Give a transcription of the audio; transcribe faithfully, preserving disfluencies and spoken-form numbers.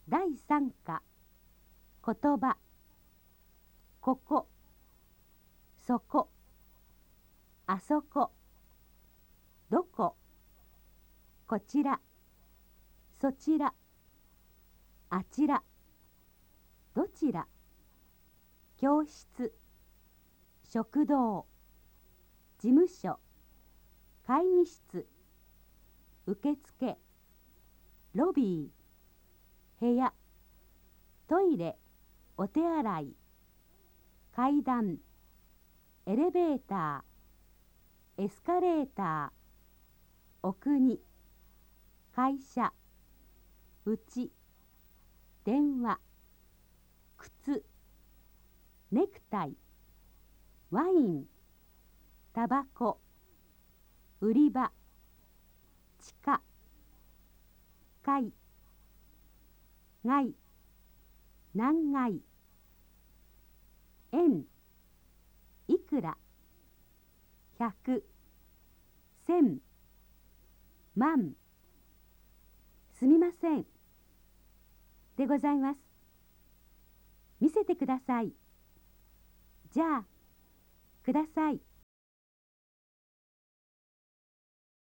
だいさん課言葉ここそこあそこどここちらそちらあちらどちら教室食堂事務所会議室受付ロビー部屋トイレお手洗い階段エレベーターエスカレーターお国会社うち電話靴ネクタイワインタバコ売り場地下階外何階円いくら百千万すみませんでございます。見せてください。じゃあください。